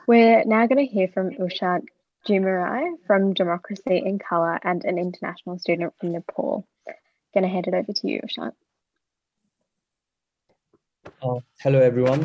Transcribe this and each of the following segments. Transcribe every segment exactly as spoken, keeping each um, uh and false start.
We're now going to hear from Ushant Jumarai from Democracy in Colour and an international student from Nepal. Going to hand it over to you, Ushant. Uh, hello, everyone.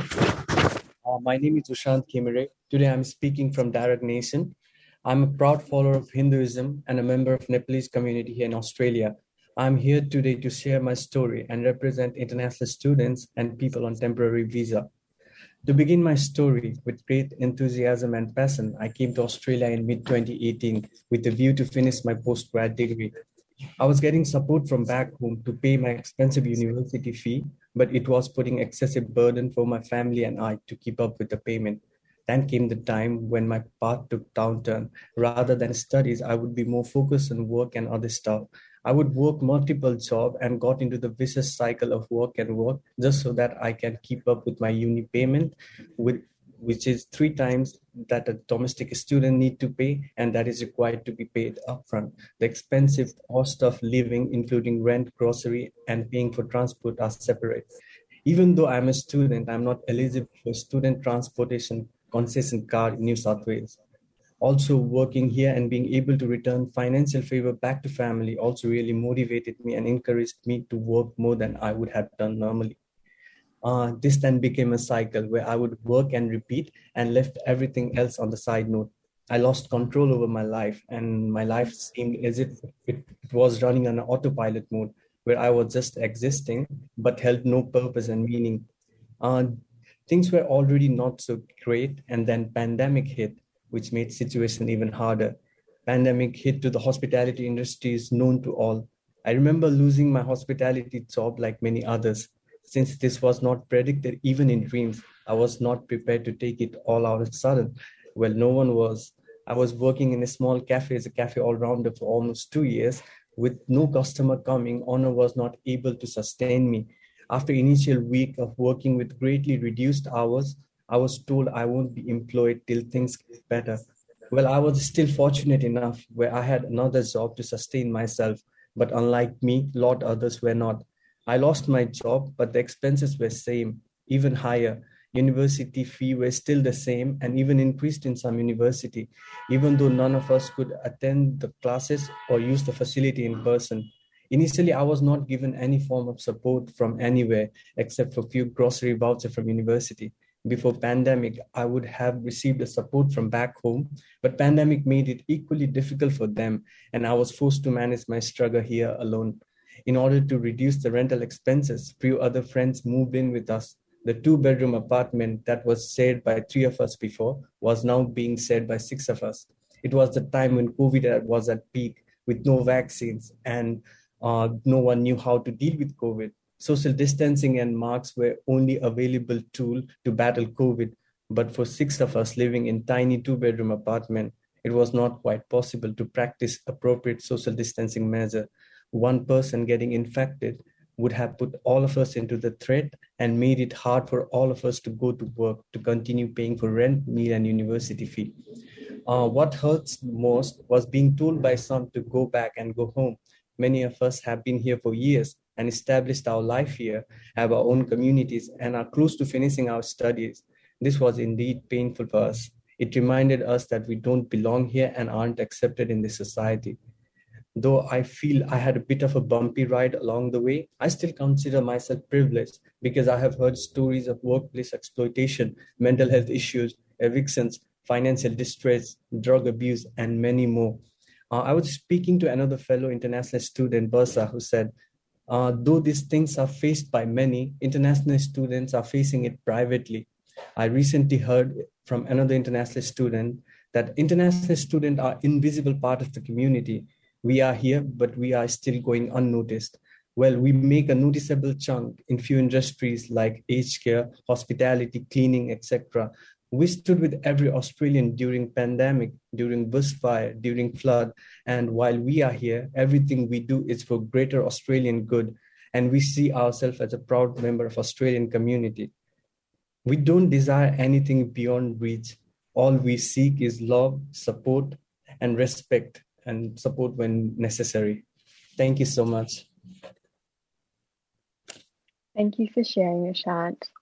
Uh, my name is Ushant Kimere. Today, I'm speaking from Darug Nation. I'm a proud follower of Hinduism and a member of Nepalese community here in Australia. I'm here today to share my story and represent international students and people on temporary visa. To begin my story with great enthusiasm and passion, I came to Australia in mid twenty eighteen with a view to finish my postgrad degree. I was getting support from back home to pay my expensive university fee, but it was putting excessive burden for my family and I to keep up with the payment. Then came the time when my path took downturn. Rather than studies, I would be more focused on work and other stuff. I would work multiple jobs and got into the vicious cycle of work and work just so that I can keep up with my uni payment, with which is three times that a domestic student need to pay, and that is required to be paid upfront. The expensive cost of living, including rent, grocery, and paying for transport, are separate. Even though I'm a student, I'm not eligible for student transportation concession card in New South Wales. Also, working here and being able to return financial favor back to family also really motivated me and encouraged me to work more than I would have done normally. Uh, this then became a cycle where I would work and repeat and left everything else on the side note. I lost control over my life, and my life seemed as if it, it was running on an autopilot mode where I was just existing but held no purpose and meaning. Uh, Things were already not so great, and then pandemic hit, which made situation even harder. Pandemic hit to the hospitality industry is known to all. I remember losing my hospitality job like many others. Since this was not predicted even in dreams, I was not prepared to take it all out of a sudden. Well, no one was. I was working in a small cafe as a cafe all-rounder for almost two years. With no customer coming, owner was not able to sustain me. After initial week of working with greatly reduced hours, I was told I won't be employed till things get better. Well, I was still fortunate enough where I had another job to sustain myself, but unlike me, lot others were not. I lost my job, but the expenses were same, even higher. University fee were still the same and even increased in some university, even though none of us could attend the classes or use the facility in person. Initially, I was not given any form of support from anywhere except for few grocery voucher from university. Before pandemic, I would have received the support from back home, but pandemic made it equally difficult for them, and I was forced to manage my struggle here alone. In order to reduce the rental expenses, few other friends moved in with us. The two-bedroom apartment that was shared by three of us before was now being shared by six of us. It was the time when COVID was at peak with no vaccines and uh, no one knew how to deal with COVID. Social distancing and masks were only available tool to battle COVID. But for six of us living in tiny two-bedroom apartment, it was not quite possible to practice appropriate social distancing measure. One person getting infected would have put all of us into the threat and made it hard for all of us to go to work, to continue paying for rent, meal, and university fee. Uh, what hurts most was being told by some to go back and go home. Many of us have been here for years and established our life here, have our own communities, and are close to finishing our studies. This was indeed painful for us. It reminded us that we don't belong here and aren't accepted in this society. Though I feel I had a bit of a bumpy ride along the way, I still consider myself privileged because I have heard stories of workplace exploitation, mental health issues, evictions, financial distress, drug abuse, and many more. Uh, I was speaking to another fellow international student, Bursa, who said, uh, though these things are faced by many, international students are facing it privately. I recently heard from another international student that international students are invisible part of the community. We are here, but we are still going unnoticed. Well, we make a noticeable chunk in few industries like aged care, hospitality, cleaning, et cetera. We stood with every Australian during pandemic, during bushfire, during flood. And while we are here, everything we do is for greater Australian good. And we see ourselves as a proud member of Australian community. We don't desire anything beyond reach. All we seek is love, support, and respect, and support when necessary. Thank you so much. Thank you for sharing, Ushant.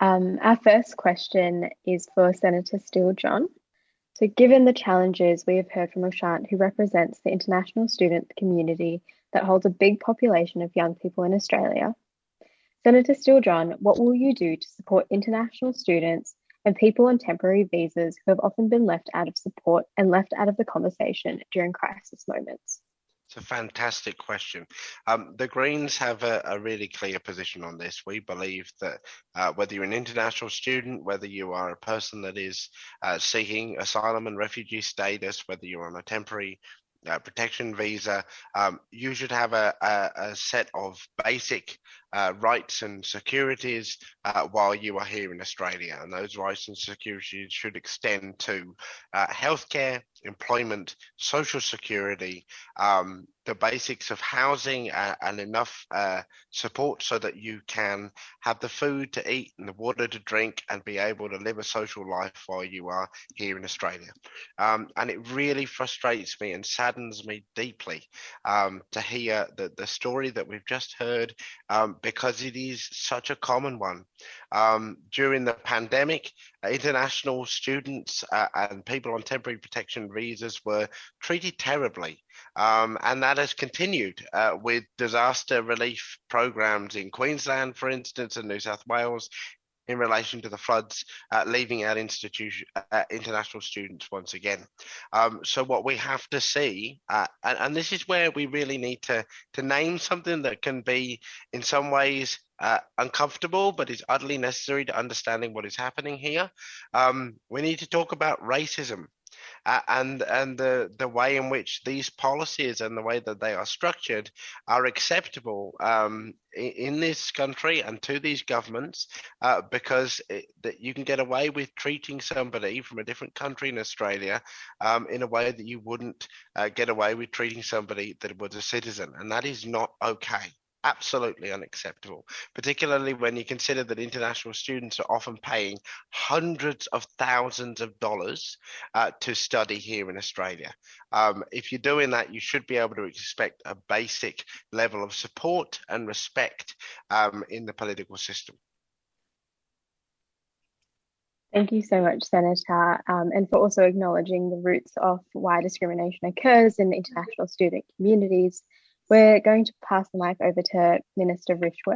Um, our first question is for Senator Steele-John. So given the challenges we have heard from Ushant, who represents the international student community that holds a big population of young people in Australia, Senator Steele-John, what will you do to support international students and people on temporary visas who have often been left out of support and left out of the conversation during crisis moments? It's a fantastic question. Um, the Greens have a, a really clear position on this. We believe that uh, whether you're an international student, whether you are a person that is uh, seeking asylum and refugee status, whether you're on a temporary uh, protection visa, um, you should have a, a, a set of basic uh, rights and securities uh, while you are here in Australia. And those rights and securities should extend to uh, healthcare, employment, social security, um, the basics of housing uh, and enough uh, support so that you can have the food to eat and the water to drink and be able to live a social life while you are here in Australia. Um, and it really frustrates me and saddens me deeply um, to hear the, the story that we've just heard um, because it is such a common one. Um, during the pandemic, uh, international students uh, and people on temporary protection visas were treated terribly. Um, and that has continued uh, with disaster relief programs in Queensland, for instance, and New South Wales in relation to the floods, uh, leaving out institution, uh, international students once again. Um, so what we have to see, uh, and, and this is where we really need to, to name something that can be in some ways uh, uncomfortable, but is utterly necessary to understanding what is happening here. Um, we need to talk about racism. Uh, and and the, the way in which these policies and the way that they are structured are acceptable um, in, in this country and to these governments uh, because it, that you can get away with treating somebody from a different country in Australia um, in a way that you wouldn't uh, get away with treating somebody that was a citizen, and that is not okay. Absolutely unacceptable, particularly when you consider that international students are often paying hundreds of thousands of dollars uh, to study here in Australia. Um, if you're doing that, you should be able to expect a basic level of support and respect um, in the political system. Thank you so much, Senator, um, and for also acknowledging the roots of why discrimination occurs in international student communities. We're going to pass the mic over to Minister Rishworth.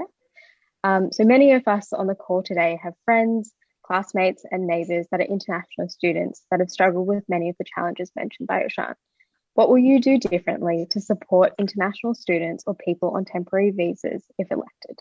Um, so many of us on the call today have friends, classmates and neighbours that are international students that have struggled with many of the challenges mentioned by Ushant. What will you do differently to support international students or people on temporary visas if elected?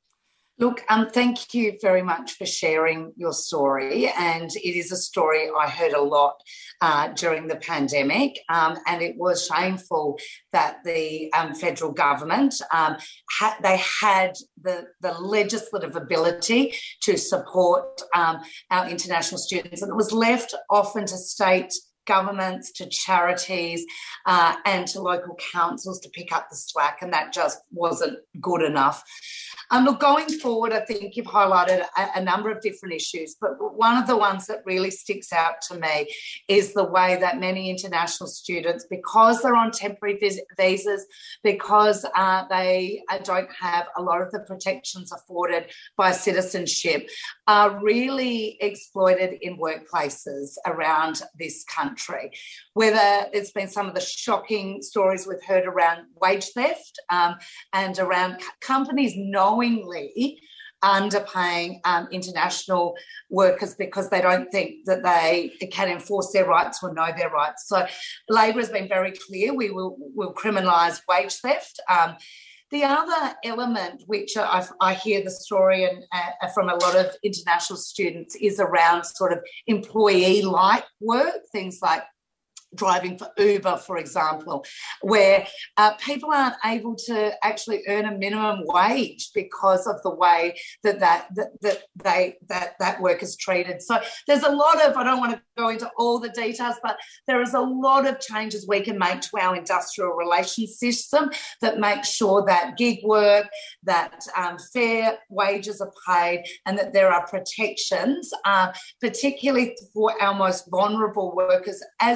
Look, um, thank you very much for sharing your story, and it is a story I heard a lot uh, during the pandemic, um, and it was shameful that the um, federal government, um, ha- they had the, the legislative ability to support um, our international students, and it was left often to state governments, to charities uh, and to local councils to pick up the slack, and that just wasn't good enough. Um, look, going forward, I think you've highlighted a, a number of different issues, but one of the ones that really sticks out to me is the way that many international students, because they're on temporary vis- visas, because uh, they uh, don't have a lot of the protections afforded by citizenship, are really exploited in workplaces around this country. Whether it's been some of the shocking stories we've heard around wage theft um, and around c- companies knowingly underpaying um, international workers because they don't think that they can enforce their rights or know their rights. So Labor has been very clear. We will will criminalise wage theft. Um, The other element, which I, I hear the story and uh, from a lot of international students, is around sort of employee-like work, things like driving for Uber, for example, where uh, people aren't able to actually earn a minimum wage because of the way that that that, that they that that work is treated. So there's a lot of, I don't want to go into all the details, but there is a lot of changes we can make to our industrial relations system that make sure that gig work, that um, fair wages are paid, and that there are protections, uh, particularly for our most vulnerable workers, as you rightly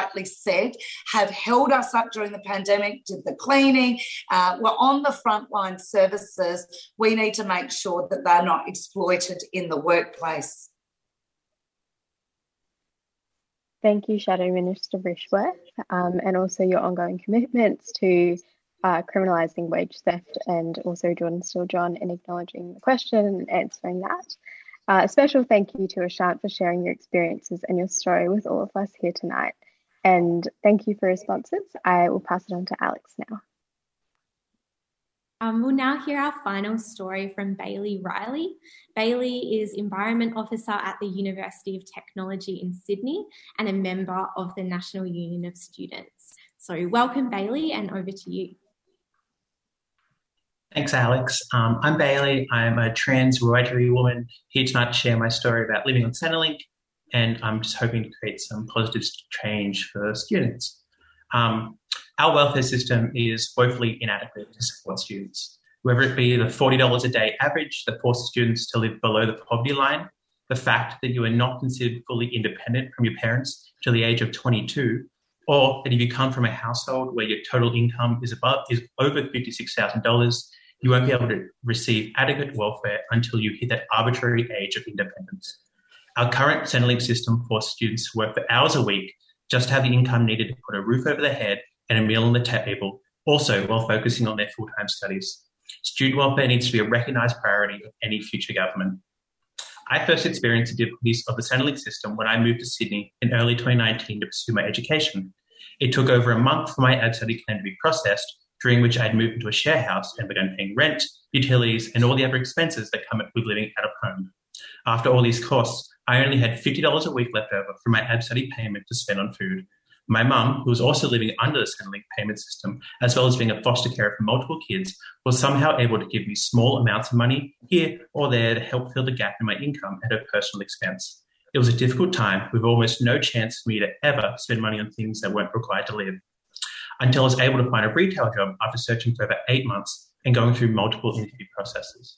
rightly said, have held us up during the pandemic, did the cleaning, uh, were on the frontline services. We need to make sure that they're not exploited in the workplace. Thank you, Shadow Minister Rishworth, um, and also your ongoing commitments to uh, criminalising wage theft, and also Jordan Steele-John in acknowledging the question and answering that. Uh, a special thank you to Ashant for sharing your experiences and your story with all of us here tonight. And thank you for your responses. I will pass it on to Alex now. Um, we'll now hear our final story from Bailey Riley. Bailey is Environment Officer at the University of Technology in Sydney and a member of the National Union of Students. So welcome, Bailey, and over to you. Thanks, Alex. Um, I'm Bailey. I'm a trans Wiradjuri woman here tonight to share my story about living on Centrelink, and I'm just hoping to create some positive change for students. Um, Our welfare system is woefully inadequate to support students, whether it be the forty dollars a day average that forces students to live below the poverty line, the fact that you are not considered fully independent from your parents till the age of twenty-two, or that if you come from a household where your total income is above is over fifty-six thousand dollars, you won't be able to receive adequate welfare until you hit that arbitrary age of independence. Our current Centrelink system forces students to work for hours a week just to have the income needed to put a roof over their head and a meal on the table, also while focusing on their full-time studies. Student welfare needs to be a recognised priority of any future government. I first experienced the difficulties of the Centrelink system when I moved to Sydney in early twenty nineteen to pursue my education. It took over a month for my A B study plan to be processed, during which I'd moved into a share house and begun paying rent, utilities, and all the other expenses that come with living out of home. After all these costs, I only had fifty dollars a week left over from my A B study payment to spend on food. My mum, who was also living under the Centrelink payment system, as well as being a foster carer for multiple kids, was somehow able to give me small amounts of money here or there to help fill the gap in my income at her personal expense. It was a difficult time with almost no chance for me to ever spend money on things that weren't required to live, until I was able to find a retail job after searching for over eight months and going through multiple interview processes.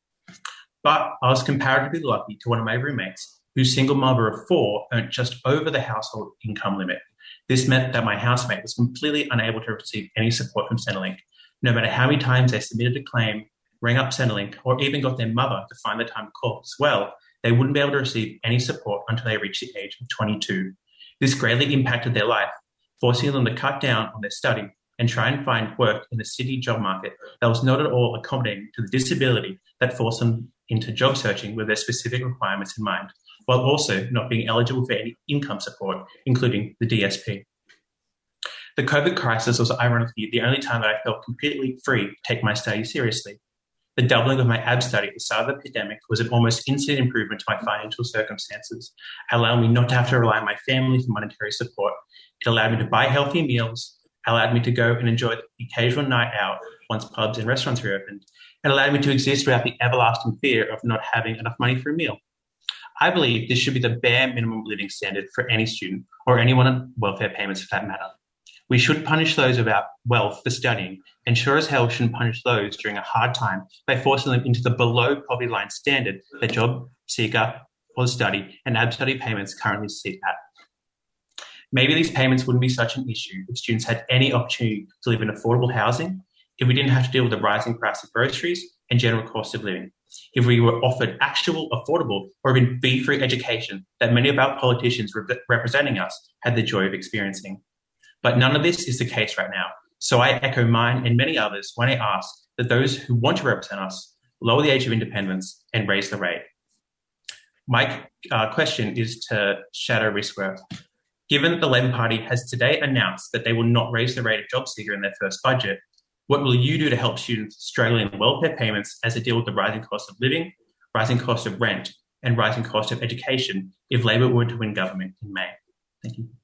But I was comparatively lucky to one of my roommates, whose single mother of four earned just over the household income limit. This meant that my housemate was completely unable to receive any support from Centrelink. No matter how many times they submitted a claim, rang up Centrelink, or even got their mother to find the time to call as well, they wouldn't be able to receive any support until they reached the age of twenty-two. This greatly impacted their life, forcing them to cut down on their study and try and find work in the city job market that was not at all accommodating to the disability that forced them into job searching with their specific requirements in mind, while also not being eligible for any income support, including the D S P. The COVID crisis was ironically the only time that I felt completely free to take my study seriously. The doubling of my A B study at the start of the pandemic was an almost instant improvement to my financial circumstances, allowing me not to have to rely on my family for monetary support. It allowed me to buy healthy meals, allowed me to go and enjoy the occasional night out once pubs and restaurants reopened, and allowed me to exist without the everlasting fear of not having enough money for a meal. I believe this should be the bare minimum living standard for any student or anyone on welfare payments for that matter. We should punish those without wealth for studying, and sure as hell shouldn't punish those during a hard time by forcing them into the below poverty line standard that job seeker or study and A B study payments currently sit at. Maybe these payments wouldn't be such an issue if students had any opportunity to live in affordable housing, if we didn't have to deal with the rising price of groceries and general cost of living, if we were offered actual, affordable, or even fee-free education that many of our politicians re- representing us had the joy of experiencing. But none of this is the case right now. So I echo mine and many others when I ask that those who want to represent us lower the age of independence and raise the rate. My uh, question is to Shadow Rishworth. Given that the Labor Party has today announced that they will not raise the rate of job seeker in their first budget, what will you do to help students struggling in welfare payments as they deal with the rising cost of living, rising cost of rent, and rising cost of education if Labor were to win government in May? Thank you.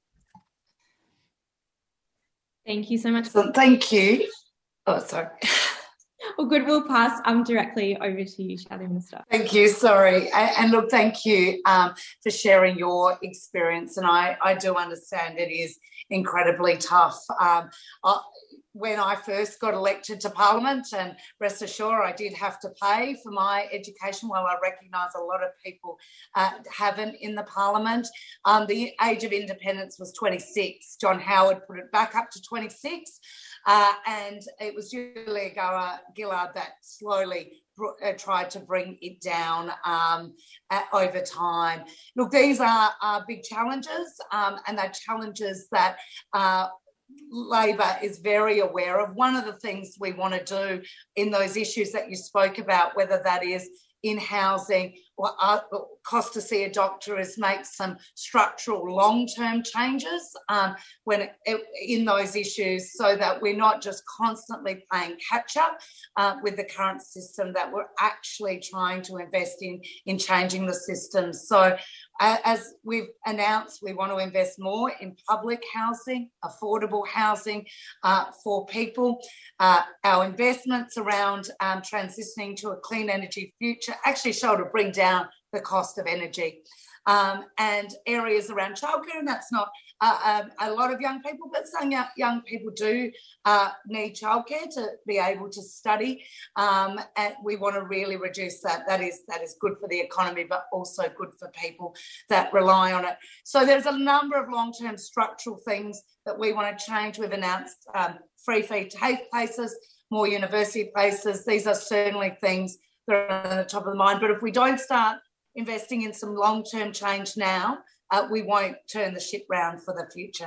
Thank you so much. So thank you. Oh, sorry. Well, good. We'll pass um, directly over to you, Shadow Minister. Thank you. Sorry. And, and look, thank you um, for sharing your experience. And I, I do understand it is incredibly tough. Um, I, when I first got elected to Parliament, and rest assured I did have to pay for my education, while I recognise a lot of people uh, haven't in the Parliament. Um, the age of independence was twenty-six. John Howard put it back up to twenty-six, uh, and it was Julia Gillard that slowly uh, tried to bring it down um, at, over time. Look, these are, are big challenges, um, and they're challenges that uh, Labor is very aware of. One of the things we want to do in those issues that you spoke about, whether that is in housing or uh, cost to see a doctor, is make some structural long-term changes um, when it, in those issues, so that we're not just constantly playing catch-up uh, with the current system, that we're actually trying to invest in in changing the system. So uh, as we've announced, we want to invest more in public housing, affordable housing uh, for people. Uh, our investments around um, transitioning to a clean energy future actually show to bring down the cost of energy. Um, and areas around childcare, and that's not uh, um, a lot of young people, but some young, young people do uh, need childcare to be able to study, um, and we want to really reduce that. That is that is good for the economy, but also good for people that rely on it. So there's a number of long-term structural things that we want to change. We've announced um, free fee TAFE places, more university places. These are certainly things that are on the top of the mind, but if we don't start investing in some long-term change now, uh, we won't turn the ship round for the future.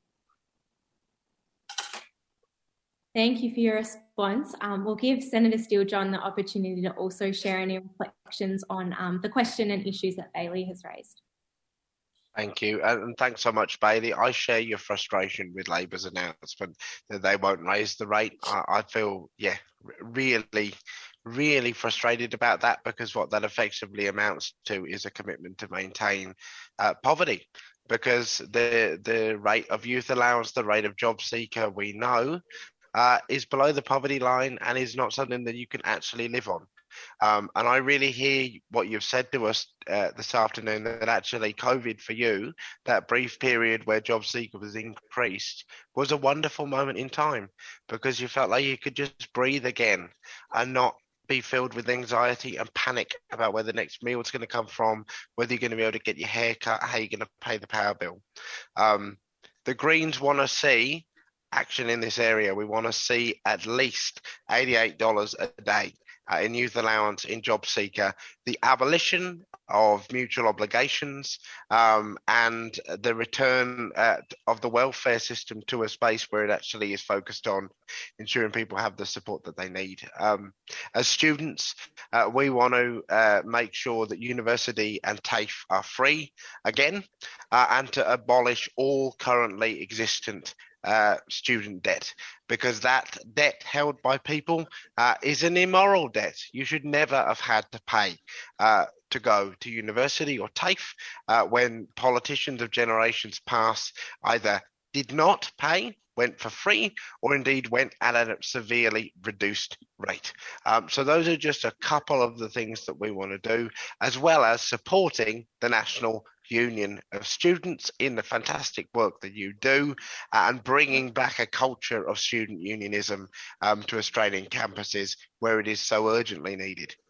Thank you for your response. Um, we'll give Senator Steele-John the opportunity to also share any reflections on um, the question and issues that Bailey has raised. Thank you, and thanks so much, Bailey. I share your frustration with Labor's announcement that they won't raise the rate. I, I feel, yeah, really, really frustrated about that, because what that effectively amounts to is a commitment to maintain uh, poverty, because the the rate of youth allowance, the rate of job seeker, we know, uh, is below the poverty line and is not something that you can actually live on. Um, and I really hear what you've said to us uh, this afternoon, that actually COVID for you, that brief period where job seeker was increased, was a wonderful moment in time, because you felt like you could just breathe again and not be filled with anxiety and panic about where the next meal is going to come from, whether you're going to be able to get your hair cut, how you're going to pay the power bill. Um, the Greens want to see action in this area. We want to see at least eighty-eight dollars a day Uh, in youth allowance, in job seeker, the abolition of mutual obligations, um, and the return uh, of the welfare system to a space where it actually is focused on ensuring people have the support that they need. Um, as students, uh, we want to uh, make sure that university and TAFE are free again, uh, and to abolish all currently existent Uh, student debt, because that debt held by people uh, is an immoral debt. You should never have had to pay uh, to go to university or TAFE uh, when politicians of generations past either did not pay, went for free, or indeed went at a severely reduced rate. Um, so those are just a couple of the things that we want to do, as well as supporting the National Union of Students in the fantastic work that you do, uh, and bringing back a culture of student unionism um, to Australian campuses where it is so urgently needed.